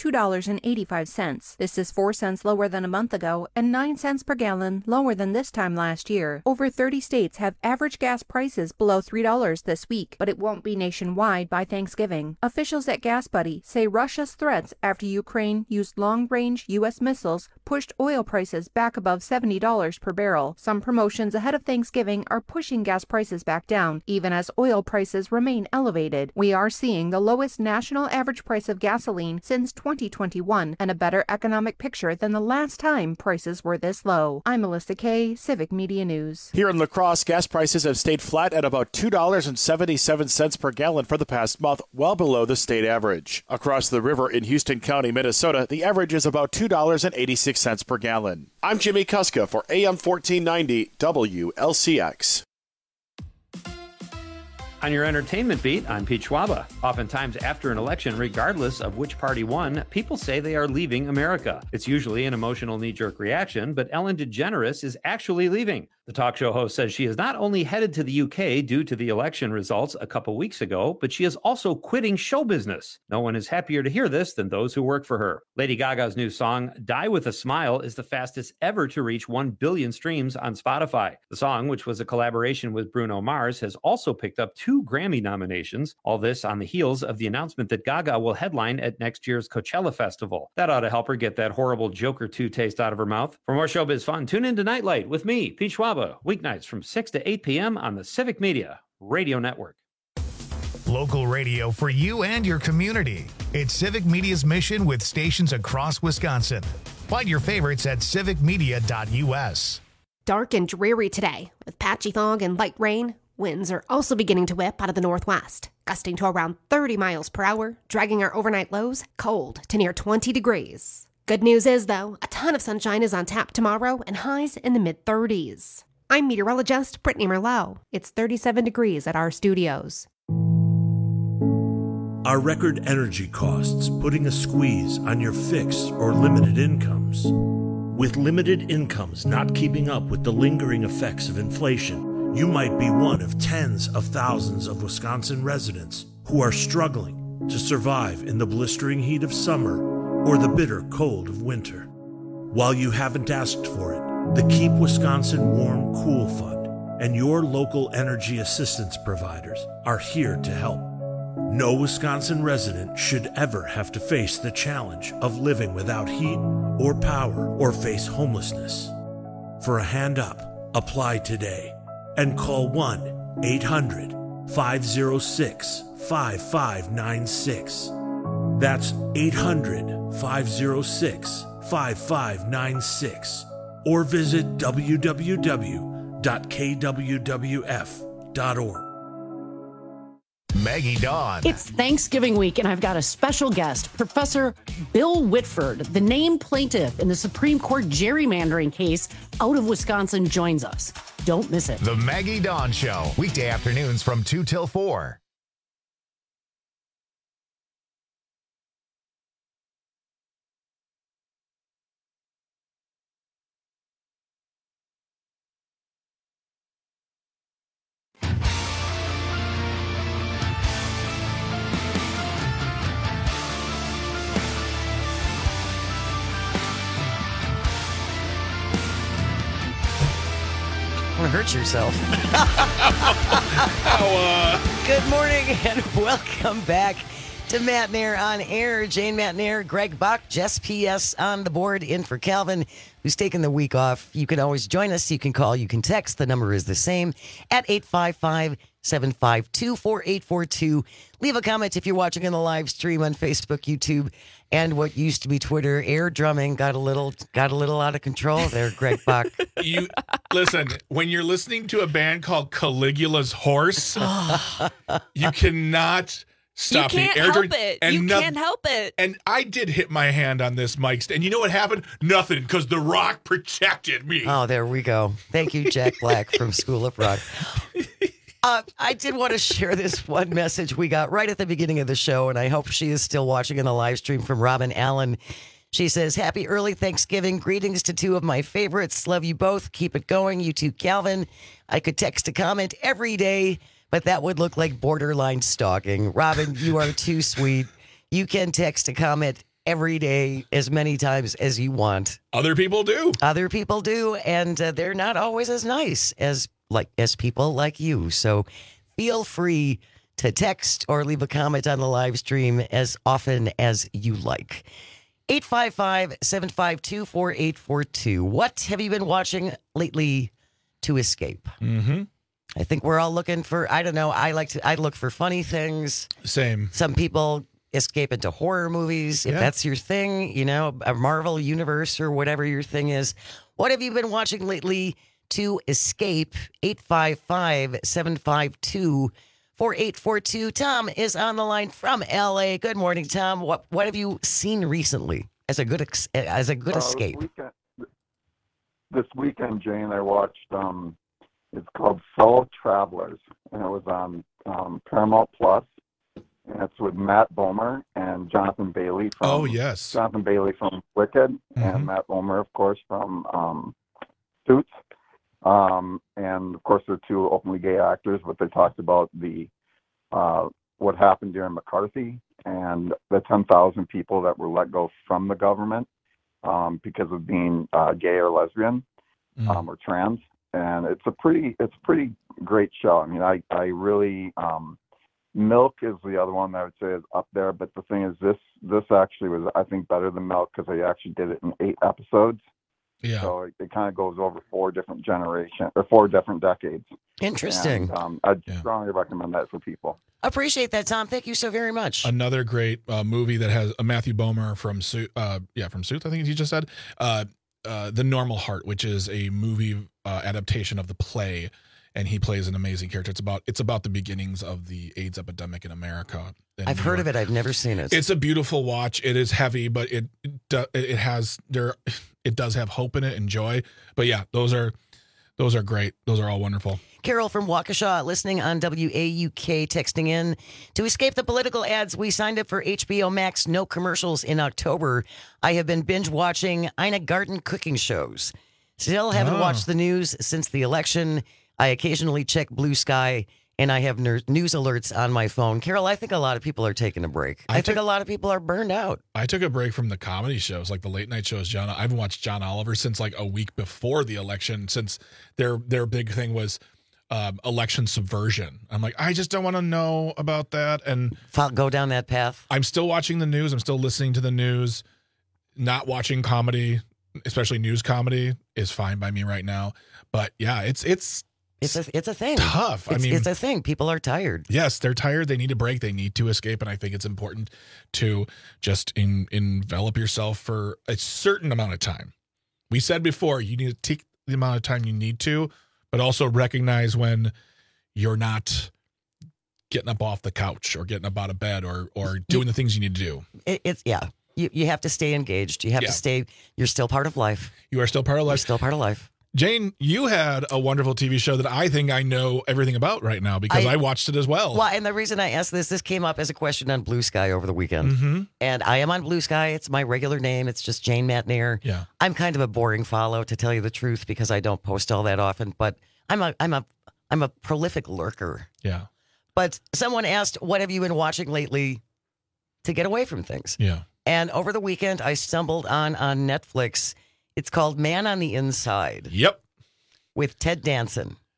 $2.85. This is 4 cents lower than a month ago and 9 cents per gallon lower than this time last year. Over 30 states have average gas prices below $3 this week, but it won't be nationwide by Thanksgiving. Officials at Gas Buddy say Russia's threats after Ukraine used long-range U.S. missiles pushed oil prices back above $70 per barrel. Some promotions ahead of Thanksgiving are pushing gas prices back down, even as oil prices remain elevated. We are seeing the lowest national average price of gasoline since 2021 and a better economic picture than the last time prices were this low. I'm Melissa Kay, Civic Media News.
Here in La Crosse, gas prices have stayed flat at about $2.77 per gallon for the past month, well below the state average. Across the river in Houston County, Minnesota, the average is about $2.86 per gallon. I'm Jimmy Kuska for AM 1490 WLCX.
On your entertainment beat, I'm Pete Schwaba. Oftentimes after an election, regardless of which party won, people say they are leaving America. It's usually an emotional knee-jerk reaction, but Ellen DeGeneres is actually leaving. The talk show host says she is not only headed to the UK due to the election results a couple weeks ago, but she is also quitting show business. No one is happier to hear this than those who work for her. Lady Gaga's new song, Die With a Smile, is the fastest ever to reach 1 billion streams on Spotify. The song, which was a collaboration with Bruno Mars, has also picked up 2 Grammy nominations. All this on the heels of the announcement that Gaga will headline at next year's Coachella Festival. That ought to help her get that horrible Joker 2 taste out of her mouth. For more showbiz fun, tune in to Nightlight with me, Pete Schwaba, weeknights from 6 to 8 p.m. on the Civic Media Radio Network.
Local radio for you and your community. It's Civic Media's mission with stations across Wisconsin. Find your favorites at civicmedia.us.
Dark and dreary today with patchy fog and light rain. Winds are also beginning to whip out of the northwest, gusting to around 30 miles per hour, dragging our overnight lows cold to near 20 degrees. Good news is, though, a ton of sunshine is on tap tomorrow and highs in the mid-30s. I'm meteorologist Brittany Merlot. It's 37 degrees at our studios.
Are record energy costs putting a squeeze on your fixed or limited incomes? With limited incomes not keeping up with the lingering effects of inflation, you might be one of tens of thousands of Wisconsin residents who are struggling to survive in the blistering heat of summer or the bitter cold of winter. While you haven't asked for it, the Keep Wisconsin Warm Cool Fund and your local energy assistance providers are here to help. No Wisconsin resident should ever have to face the challenge of living without heat or power or face homelessness. For a hand up, apply today and call 1-800-506-5596. That's 800-506-5596. Or visit www.kwwf.org.
Maggie Dawn.
It's Thanksgiving week, and I've got a special guest, Professor Bill Whitford, the named plaintiff in the Supreme Court gerrymandering case out of Wisconsin, joins us. Don't miss it.
The Maggie Dawn Show, weekday afternoons from 2 till 4.
hurt yourself.
Oh,
Good morning and welcome back to Matt Nair on Air. Jane Matt Nair, Greg Bach, Jess P.S. on the board in for Calvin, who's taking the week off. You can always join us. You can call. You can text. The number is the same at 855-752-4842. Leave a comment if you're watching in the live stream on Facebook, YouTube, and what used to be Twitter. Air drumming got a little out of control there, Greg Bach.
You listen, when you're listening to a band called Caligula's Horse, you cannot stop
you can't
the air
help
drumming.
it.
And
You can't help it.
And I did hit my hand on this mic stand. And you know what happened? Nothing, because The Rock protected me.
Oh, there we go. Thank you, Jack Black from School of Rock. I did want to share this one message we got right at the beginning of the show, and I hope she is still watching in the live stream from Robin Allen. She says, happy early Thanksgiving. Greetings to two of my favorites. Love you both. Keep it going. You too, Calvin. I could text a comment every day, but that would look like borderline stalking. Robin, you are too sweet. You can text a comment every day as many times as you want.
Other people do.
Other people do, and they're not always as nice as people like you. So feel free to text or leave a comment on the live stream as often as you like. 855-752-4842. What have you been watching lately to escape?
Mm-hmm.
I think we're all looking for, I don't know, I look for funny things.
Same.
Some people escape into horror movies, if that's your thing, you know, a Marvel universe or whatever your thing is. What have you been watching lately to escape? 855-752-4842. Tom is on the line from LA. Good morning, Tom. What have you seen recently as a good escape?
This weekend, Jane, I watched it's called Fellow Travelers, and it was on Paramount Plus, and it's with Matt Bomer and Jonathan Bailey from Jonathan Bailey from Wicked, and Matt Bomer, of course, from Suits. And of course, they're two openly gay actors, but they talked about what happened during McCarthy and the 10,000 people that were let go from the government because of being gay or lesbian or trans. And it's a pretty great show. I mean, I really Milk is the other one that I would say is up there, but the thing is, this actually was, I think, better than Milk because they actually did it in 8 episodes.
Yeah.
So it kind of goes over 4 different decades.
Interesting.
And, I'd strongly recommend that for people.
Appreciate that, Tom. Thank you so very much.
Another great movie that has Matthew Bomer from Suits, from Suits, I think he just said. The Normal Heart, which is a movie adaptation of the play, and he plays an amazing character. It's about the beginnings of the AIDS epidemic in America.
I've heard of it. I've never seen it.
It's a beautiful watch. It is heavy, but it does have hope in it and joy. But yeah, those are great. Those are all wonderful.
Carol from Waukesha listening on WAUK, texting in. To escape the political ads, we signed up for HBO Max No Commercials in October. I have been binge watching Ina Garten cooking shows. Still haven't watched the news since the election. I occasionally check Blue Sky, and I have news alerts on my phone. Carol, I think a lot of people are taking a break. I think a lot of people are burned out.
I took a break from the comedy shows, like the late night shows. I haven't watched John Oliver since like a week before the election, since their big thing was election subversion. I'm like, I just don't want to know about that. And
go down that path.
I'm still watching the news. I'm still listening to the news. Not watching comedy, especially news comedy, is fine by me right now. But yeah, it's
a thing.
Tough.
It's a thing. People are tired.
Yes, they're tired. They need a break. They need to escape. And I think it's important to just envelop yourself for a certain amount of time. We said before, you need to take the amount of time you need to, but also recognize when you're not getting up off the couch or getting up out of bed or doing the things you need to do.
You have to stay engaged. You have to stay. You're still part of life.
You are still part of life.
You're still part of life.
Jane, you had a wonderful TV show that I think I know everything about right now because I watched it as well.
Well, and the reason I asked this came up as a question on Blue Sky over the weekend.
Mm-hmm.
And I am on Blue Sky. It's my regular name. It's just Jane Matt Nair.
Yeah.
I'm kind of a boring follow, to tell you the truth, because I don't post all that often. But I'm a prolific lurker.
Yeah.
But someone asked, what have you been watching lately to get away from things?
Yeah.
And over the weekend, I stumbled on Netflix. It's called Man on the Inside.
Yep.
With Ted Danson.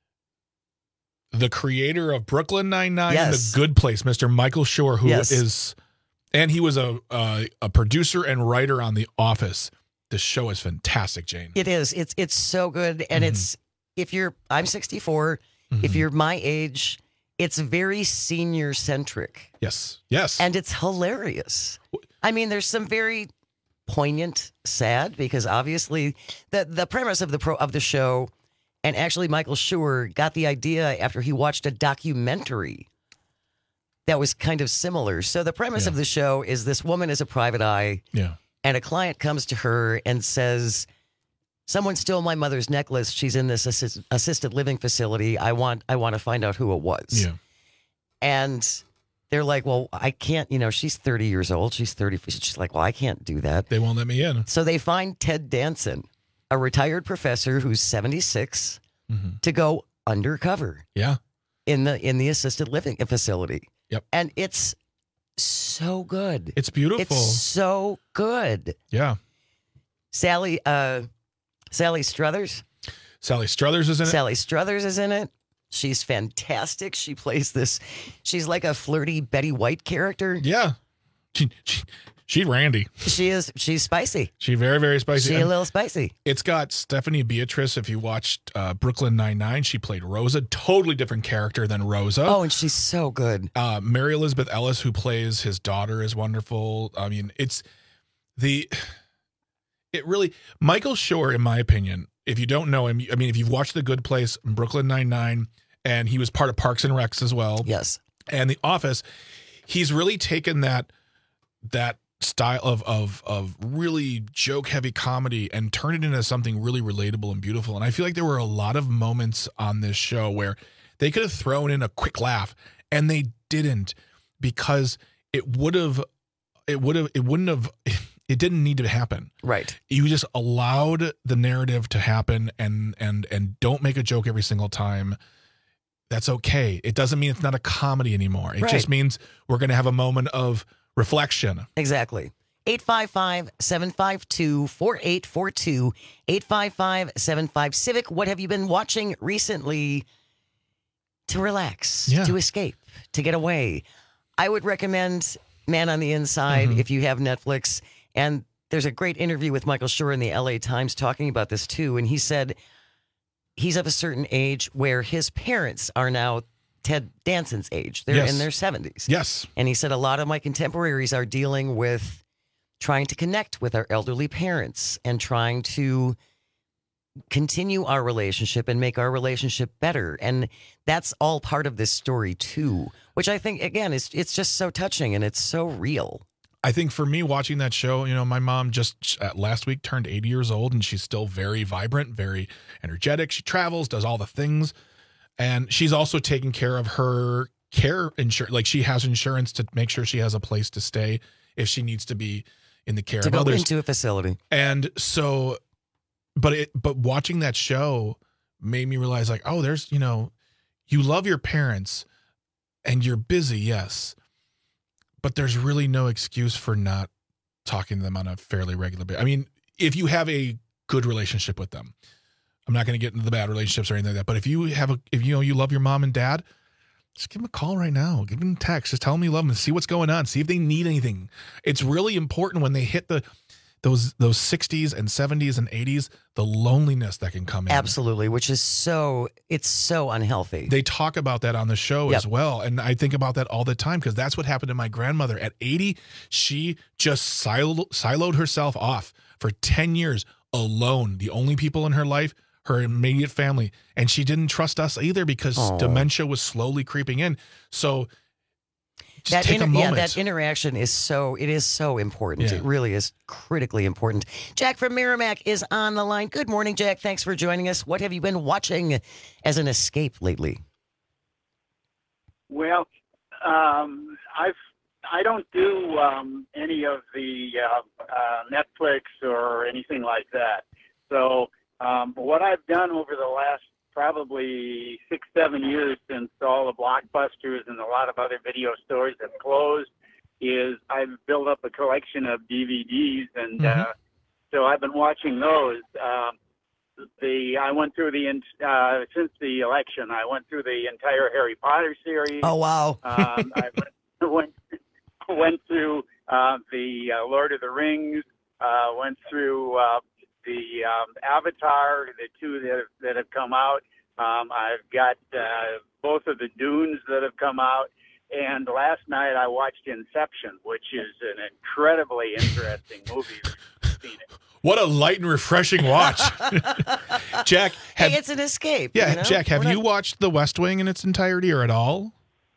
the creator of Brooklyn Nine-Nine and
Yes.
The Good Place, Mr. Michael Schur, who
Yes.
is, and he was a producer and writer on The Office. The show is fantastic, Jane.
It is. It's so good, and I'm 64. If you're my age, it's very senior centric.
Yes.
And it's hilarious. I mean, there's some very poignant, sad, because obviously the premise of the show, and actually Michael Schur got the idea after he watched a documentary that was kind of similar. So the premise of the show is this woman is a private eye.
Yeah.
And a client comes to her and says, someone stole my mother's necklace. She's in this assisted living facility. I want to find out who it was.
Yeah.
And they're like, well, I can't, she's 30 years old. She's 30. She's like, well, I can't do that.
They won't let me in.
So they find Ted Danson, a retired professor who's 76, to go undercover.
Yeah.
In the assisted living facility.
Yep.
And it's so good.
It's beautiful.
It's so good.
Yeah.
Sally Struthers.
Sally Struthers is in it.
Sally Struthers is in it. She's fantastic. She plays she's like a flirty Betty White character.
Yeah. She's Randy.
She's spicy.
She's very, very spicy.
She's a little spicy.
It's got Stephanie Beatrice. If you watched Brooklyn Nine-Nine, she played Rosa. Totally different character than Rosa.
Oh, and she's so good.
Mary Elizabeth Ellis, who plays his daughter, is wonderful. I mean, Michael Schur, in my opinion, if you don't know him, I mean, if you've watched The Good Place, Brooklyn Nine-Nine, and he was part of Parks and Recs as well.
Yes.
And The Office, he's really taken that style of really joke heavy comedy and turn it into something really relatable and beautiful. And I feel like there were a lot of moments on this show where they could have thrown in a quick laugh, and they didn't, because it didn't need to happen.
Right.
You just allowed the narrative to happen and don't make a joke every single time. That's okay. It doesn't mean it's not a comedy anymore. It just means we're going to have a moment of reflection.
Exactly. 855-752-4842. 855-75-CIVIC. What have you been watching recently to relax, to escape, to get away? I would recommend Man on the Inside if you have Netflix. And there's a great interview with Michael Schur in the LA Times talking about this too. And he said he's of a certain age where his parents are now Ted Danson's age. They're in their 70s.
Yes.
And he said a lot of my contemporaries are dealing with trying to connect with our elderly parents and trying to continue our relationship and make our relationship better. And that's all part of this story too, which I think, again, it's just so touching and it's so real.
I think for me, watching that show, my mom just last week turned 80 years old, and she's still very vibrant, very energetic. She travels, does all the things. And she's also taking care of her care insurance. Like, she has insurance to make sure she has a place to stay if she needs to be in the care of others.
Into a facility.
And so, but watching that show made me realize, like, oh, there's, you love your parents and you're busy, yes, but there's really no excuse for not talking to them on a fairly regular basis. I mean, if you have a good relationship with them, I'm not going to get into the bad relationships or anything like that. But if you love your mom and dad, just give them a call right now. Give them a text. Just tell them you love them. See what's going on. See if they need anything. It's really important when they hit those 60s and 70s and 80s, the loneliness that can come in.
Absolutely, which is so unhealthy.
They talk about that on the show as well. And I think about that all the time, because that's what happened to my grandmother. At 80, she just siloed herself off for 10 years alone. The only people in her life, her immediate family. And she didn't trust us either, because dementia was slowly creeping in. So just take a moment.
Yeah, that interaction is so important.
Yeah.
It really is critically important. Jack from Merrimack is on the line. Good morning, Jack. Thanks for joining us. What have you been watching as an escape lately?
Well, I don't do any of the Netflix or anything like that. So, but what I've done over the last probably 6-7 years, since all the Blockbusters and a lot of other video stores have closed, is I've built up a collection of DVDs, and so I've been watching those. I went through since the election. I went through the entire Harry Potter series.
Oh wow!
I went through the Lord of the Rings. Went through the Avatar, the two that have come out. I've got both of the Dunes that have come out. And last night I watched Inception, which is an incredibly interesting movie.
What a light and refreshing watch. Jack,
it's an escape.
Yeah,
you know?
Jack, have you watched The West Wing in its entirety or at all?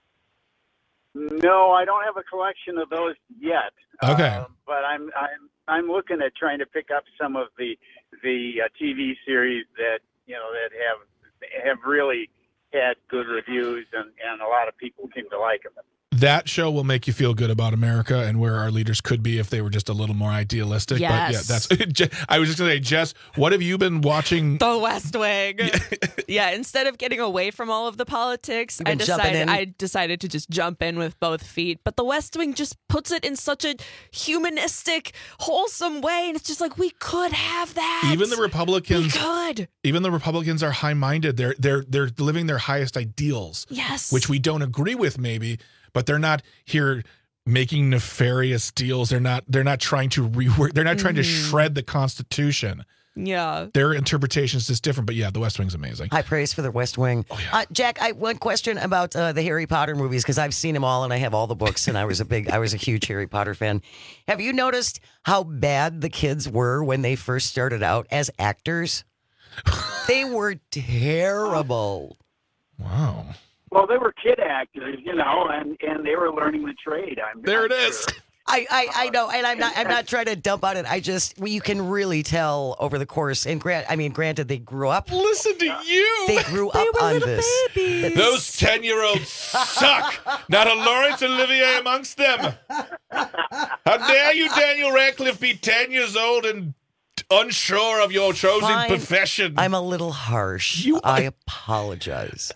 No, I don't have a collection of those yet.
Okay.
But I'm looking at trying to pick up some of the TV series that have really had good reviews and a lot of people seem to like them.
That show will make you feel good about America and where our leaders could be if they were just a little more idealistic.
Yes.
But yeah, I was just going to say, Jess, what have you been watching?
The West Wing. Yeah, instead of getting away from all of the politics, I decided to just jump in with both feet. But The West Wing just puts it in such a humanistic, wholesome way, and it's just like, we could have that.
Even the Republicans,
we could.
Even the Republicans are high-minded. They're living their highest ideals.
Yes.
Which we don't agree with, maybe. But they're not here making nefarious deals. They're not trying to rework. They're not trying to shred the Constitution.
Yeah.
Their interpretation is just different. But yeah, The West Wing's amazing.
High praise for The West Wing.
Oh, yeah.
Jack, one question about the Harry Potter movies, because I've seen them all and I have all the books, and I was a huge Harry Potter fan. Have you noticed how bad the kids were when they first started out as actors? They were terrible.
Wow.
Well, they were kid actors, and they were learning the trade.
There it is.
I know, and I'm not trying to dump on it. You can really tell over the course. And granted, they grew up.
Listen to you.
They grew up on this.
Babies.
Those 10-year-olds suck. Not a Laurence Olivier amongst them. How dare you, Daniel Radcliffe, be 10 years old and unsure of your chosen profession?
I'm a little harsh. I apologize.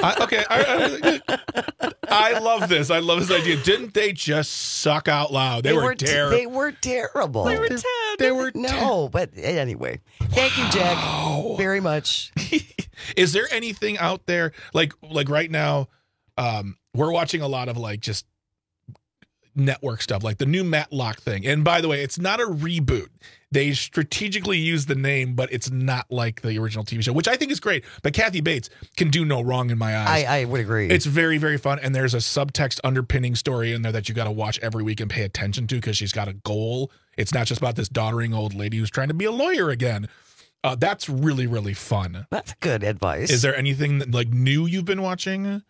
I love this. I love this idea. Didn't they just suck out loud? They were terrible.
They were terrible.
They were 10.
They were
no, but anyway. Thank you, Jack, very much.
Is there anything out there like right now? We're watching a lot of just network stuff, like the new Matlock thing. And by the way, it's not a reboot. They strategically use the name, but it's not like the original TV show, which I think is great. But Kathy Bates can do no wrong in my eyes.
I would agree.
It's very, very fun. And there's a subtext underpinning story in there that you got to watch every week and pay attention to because she's got a goal. It's not just about this doddering old lady who's trying to be a lawyer again. That's really, really fun.
That's good advice.
Is there anything new you've been watching?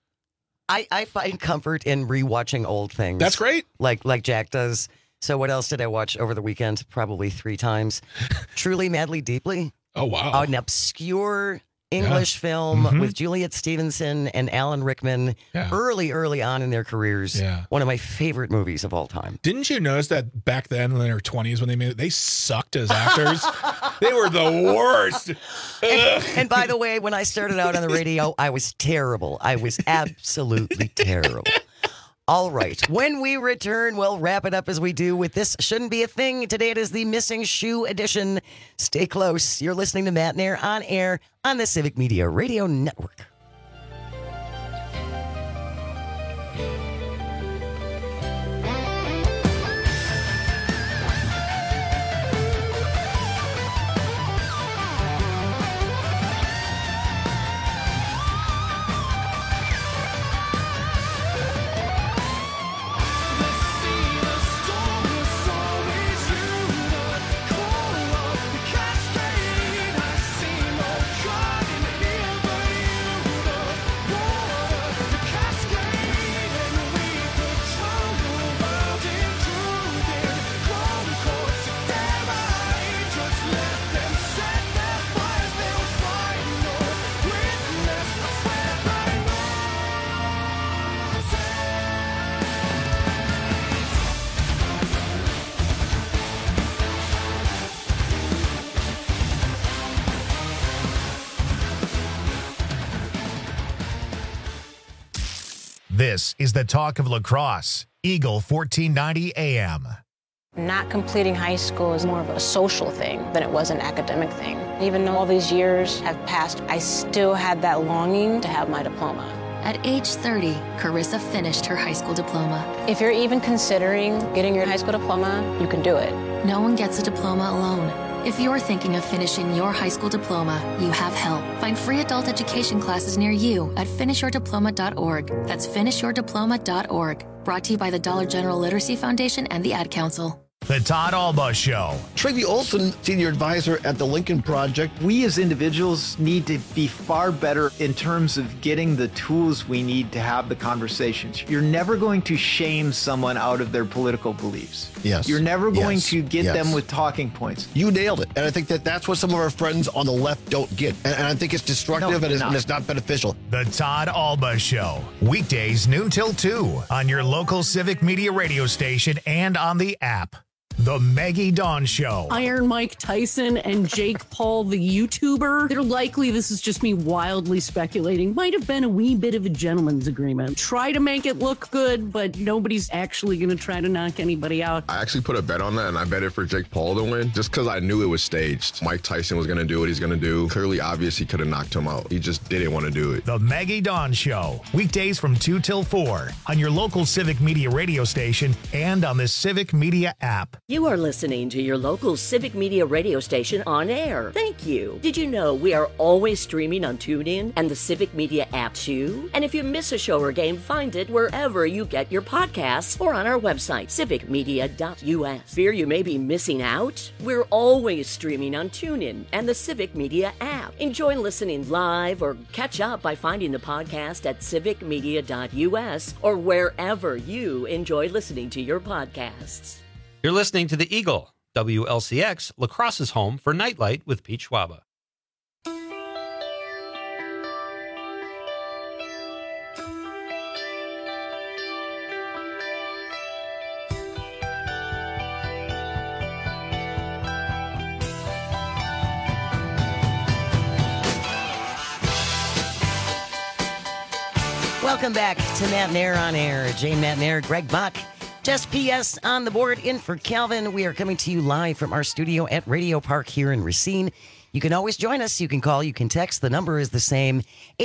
I find comfort in rewatching old things.
That's great.
Like Jack does. So what else did I watch over the weekend? Probably 3 times. Truly, Madly, Deeply.
Oh, wow.
An obscure English film with Juliet Stevenson and Alan Rickman early on in their careers.
Yeah.
One of my favorite movies of all time.
Didn't you notice that back then in their 20s when they made it, they sucked as actors? They were the worst.
And by the way, when I started out on the radio, I was terrible. I was absolutely terrible. All right. When we return, we'll wrap it up as we do with This Shouldn't Be a Thing. Today it is the Missing Shoe edition. Stay close. You're listening to Matt Nair on air on the Civic Media Radio Network.
This is the talk of La Crosse, Eagle 1490 AM.
Not completing high school is more of a social thing than it was an academic thing. Even though all these years have passed, I still had that longing to have my diploma.
At age 30, Carissa finished her high school diploma.
If you're even considering getting your high school diploma, you can do it.
No one gets a diploma alone. If you're thinking of finishing your high school diploma, you have help. Find free adult education classes near you at finishyourdiploma.org. That's finishyourdiploma.org. Brought to you by the Dollar General Literacy Foundation and the Ad Council.
The Todd Alba Show.
Tracy Olson, Senior Advisor at the Lincoln Project.
We as individuals need to be far better in terms of getting the tools we need to have the conversations. You're never going to shame someone out of their political beliefs.
Yes.
You're never going to get them with talking points.
You nailed it. And I think that's what some of our friends on the left don't get. And I think it's destructive and it's not beneficial.
The Todd Alba Show. Weekdays noon till 2 on your local Civic Media radio station and on the app. The Maggie Dawn Show.
Iron Mike Tyson and Jake Paul, the YouTuber. They're likely, this is just me wildly speculating, might have been a wee bit of a gentleman's agreement. Try to make it look good, but nobody's actually going to try to knock anybody out.
I actually put a bet on that, and I bet it for Jake Paul to win, just because I knew it was staged. Mike Tyson was going to do what he's going to do. Clearly obvious he could have knocked him out. He just didn't want to do it.
The Maggie Dawn Show. Weekdays from 2 till 4 on your local Civic Media radio station and on the Civic Media app.
You are listening to your local Civic Media radio station on air. Thank you. Did you know we are always streaming on TuneIn and the Civic Media app too? And if you miss a show or game, find it wherever you get your podcasts or on our website, civicmedia.us. Fear you may be missing out? We're always streaming on TuneIn and the Civic Media app. Enjoy listening live or catch up by finding the podcast at civicmedia.us or wherever you enjoy listening to your podcasts.
You're listening to The Eagle, WLCX, La Crosse's home for Nightlight with Pete Schwaba.
Welcome back to Matt Nair on Air. Jane Matt Nair, Greg Buck. Just PS on the board in for Calvin. We are coming to you live from our studio at Radio Park here in Racine. You can always join us. You can call, you can text. The number is the same,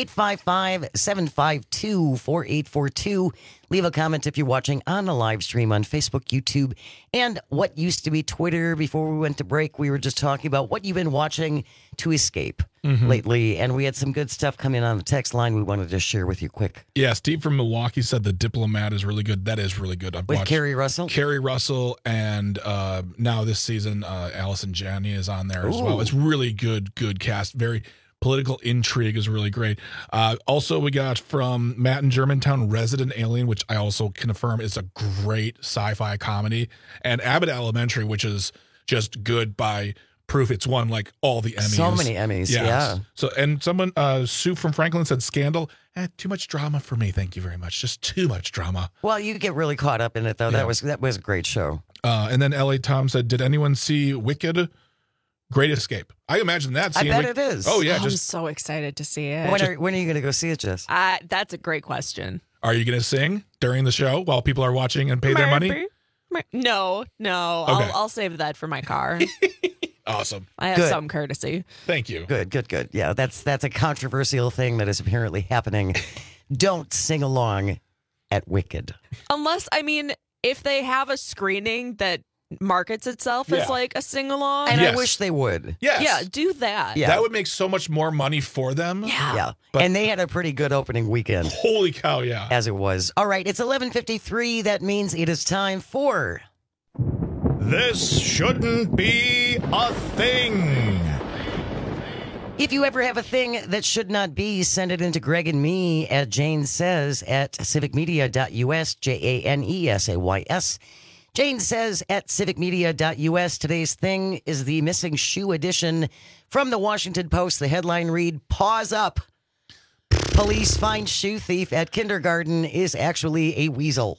855-752-4842. Leave a comment if you're watching on the live stream on Facebook, YouTube, and what used to be Twitter. Before we went to break, we were just talking about what you've been watching to escape lately, and we had some good stuff coming on the text line we wanted to share with you quick.
Yeah, Steve from Milwaukee said The Diplomat is really good. That is really good. I've
With
watched
Kerry Russell?
Kerry Russell, and now this season, Allison Janney is on there as well. It's really good cast. Very political intrigue is really great. Also, we got from Matt in Germantown, Resident Alien, which I also can affirm is a great sci-fi comedy, and Abbott Elementary, which is just good by proof. It's won like all the Emmys.
So many Emmys, yeah.
So, and someone, Sue from Franklin said Scandal. Too much drama for me. Thank you very much. Just too much drama.
Well, you get really caught up in it, though.
Yeah.
That was a great show.
And then L.A. Tom said, did anyone see Wicked? Great Escape. I imagine that.
I bet it is.
Oh, yeah.
I'm so excited to see it.
When are you going to go see it, Jess?
That's a great question.
Are you going to sing during the show while people are watching and pay their money?
No.
Okay.
I'll save that for my car.
Awesome.
I have some courtesy.
Thank you.
Good. Yeah, that's a controversial thing that is apparently happening. Don't sing along at Wicked.
Unless, if they have a screening that markets itself as like a sing-along.
And I wish they would.
Yes.
Yeah, do that.
Yeah.
That would make so much more money for them.
Yeah.
But
and they had a pretty good opening weekend.
Holy cow, yeah.
As it was. All right, it's 11:53. That means it is time for...
This shouldn't be a thing.
If you ever have a thing that should not be, send it into Greg and me at Jane Says at civicmedia.us, JANESAYS. Jane Says at civicmedia.us. Today's thing is the missing shoe edition from the Washington Post. The headline read, Paws Up. Police find shoe thief at kindergarten is actually a weasel.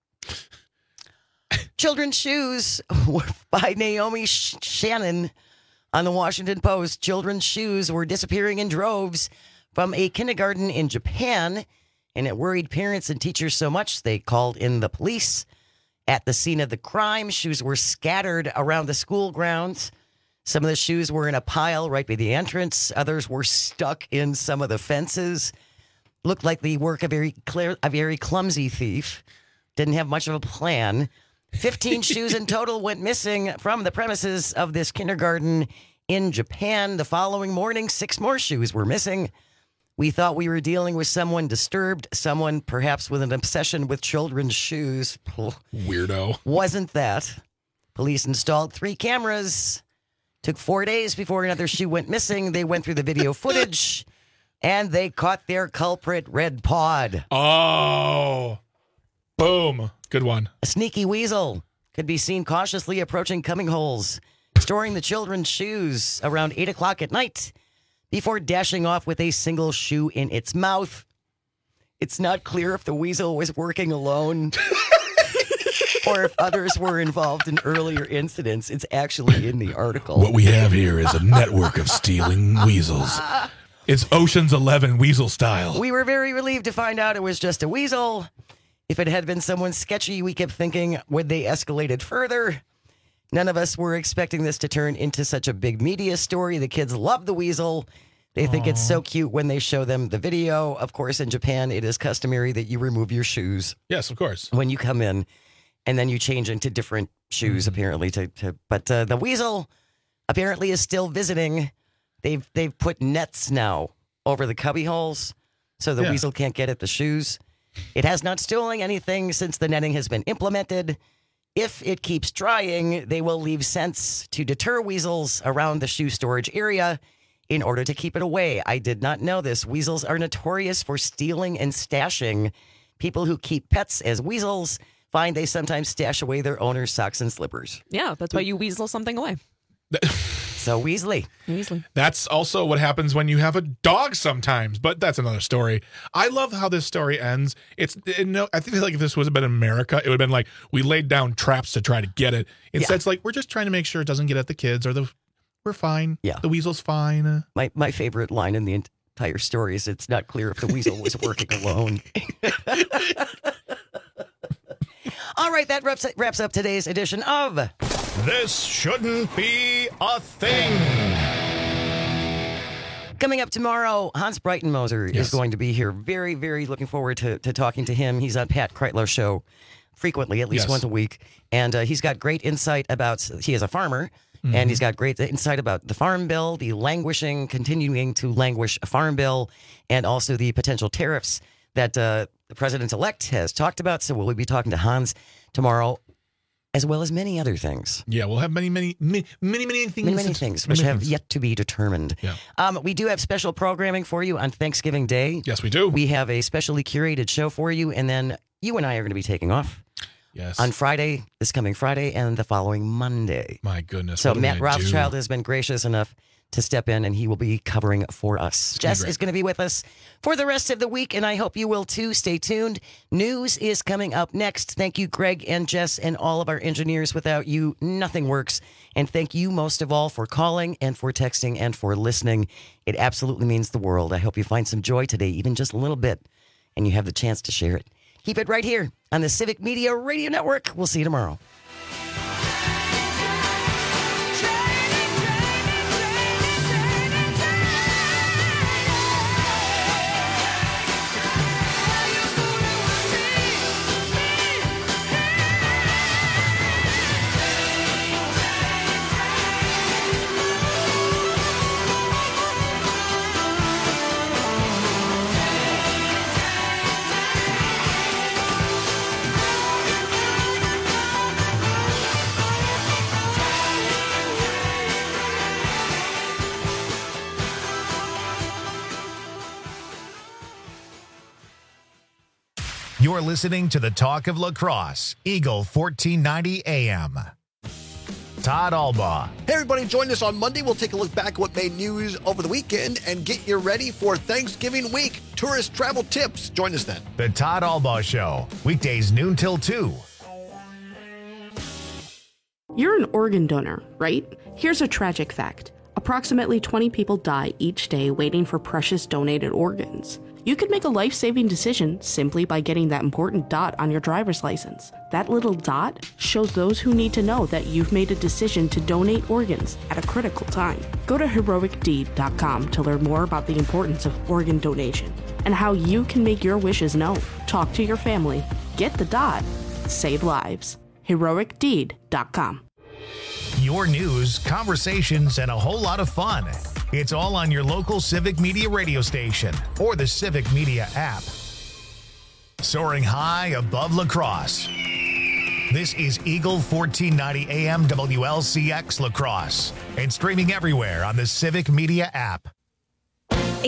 Children's shoes by Naomi Shannon on the Washington Post. Children's shoes were disappearing in droves from a kindergarten in Japan, and it worried parents and teachers so much they called in the police. at the scene of the crime. Shoes were scattered around the school grounds. Some of the shoes were in a pile right by the entrance. Others were stuck in some of the fences. Looked like the work of a very clumsy thief. Didn't have much of a plan. 15 shoes in total went missing from the premises of this kindergarten in Japan. The following morning, 6 more shoes were missing. We thought we were dealing with someone disturbed, someone perhaps with an obsession with children's shoes.
Weirdo.
Wasn't that. Police installed 3 cameras. Took 4 days before another shoe went missing. They went through the video footage, and they caught their culprit, Red Pod.
Oh, boom. Good one.
A sneaky weasel could be seen cautiously approaching Cumming holes, storing the children's shoes around 8 o'clock at night before dashing off with a single shoe in its mouth. It's not clear if the weasel was working alone or if others were involved in earlier incidents. It's actually in the article.
What we have here is a network of stealing weasels. It's Ocean's 11 weasel style.
We were very relieved to find out it was just a weasel. If it had been someone sketchy, we kept thinking, would they escalate it further? None of us were expecting this to turn into such a big media story. The kids love the weasel. They think it's so cute when they show them the video. Of course, in Japan, it is customary that you remove your shoes.
Yes, of course.
When you come in, and then you change into different shoes, apparently. But the weasel apparently is still visiting. They've put nets now over the cubby holes, so the weasel can't get at the shoes. It has not stolen anything since the netting has been implemented. If it keeps trying, they will leave scents to deter weasels around the shoe storage area in order to keep it away. I did not know this. Weasels are notorious for stealing and stashing. People who keep pets as weasels find they sometimes stash away their owner's socks and slippers.
Yeah, that's why you weasel something away.
So Weasley.
That's also what happens when you have a dog sometimes, but that's another story. I love how this story ends. I feel like if this was been America, it would have been like, we laid down traps to try to get it. Instead, it's like, we're just trying to make sure it doesn't get at the kids, or we're fine.
Yeah.
The weasel's fine.
My favorite line in the entire story is, it's not clear if the weasel was working alone. All right, that wraps up today's edition of
This Shouldn't Be a Thing.
Coming up tomorrow, Hans Breitenmoser is going to be here. Very, very looking forward to talking to him. He's on Pat Kreitler's show frequently, at least once a week. And he's got great insight he is a farmer, and he's got great insight about the farm bill, the continuing to languish farm bill, and also the potential tariffs that the president-elect has talked about. So we'll be talking to Hans tomorrow, as well as many other things.
Yeah, we'll have many things. Many
things, which have yet to be determined.
Yeah.
We do have special programming for you on Thanksgiving Day.
Yes, we do.
We have a specially curated show for you, and then you and I are going to be taking off.
Yes.
On Friday, this coming Friday, and the following Monday.
My goodness.
So Matt Rothschild has been gracious enough to step in, and he will be covering for us. Jess is going to be with us for the rest of the week, and I hope you will too. Stay tuned. News is coming up next. Thank you, Greg and Jess, and all of our engineers. Without you, nothing works. And thank you most of all for calling and for texting and for listening. It absolutely means the world. I hope you find some joy today, even just a little bit, and you have the chance to share it. Keep it right here on the Civic Media Radio Network. We'll see you tomorrow.
You're listening to the Talk of Lacrosse, Eagle 1490 AM. Todd Albaugh.
Hey, everybody, join us on Monday. We'll take a look back at what made news over the weekend and get you ready for Thanksgiving week. Tourist travel tips. Join us then.
The Todd Albaugh Show, weekdays noon till 2.
You're an organ donor, right? Here's a tragic fact. Approximately 20 people die each day waiting for precious donated organs. You could make a life-saving decision simply by getting that important dot on your driver's license. That little dot shows those who need to know that you've made a decision to donate organs at a critical time. Go to heroicdeed.com to learn more about the importance of organ donation and how you can make your wishes known. Talk to your family. Get the dot. Save lives. heroicdeed.com.
Your news, conversations, and a whole lot of fun. It's all on your local Civic Media radio station or the Civic Media app. Soaring high above La Crosse. This is Eagle 1490 AM WLCX La Crosse and streaming everywhere on the Civic Media app.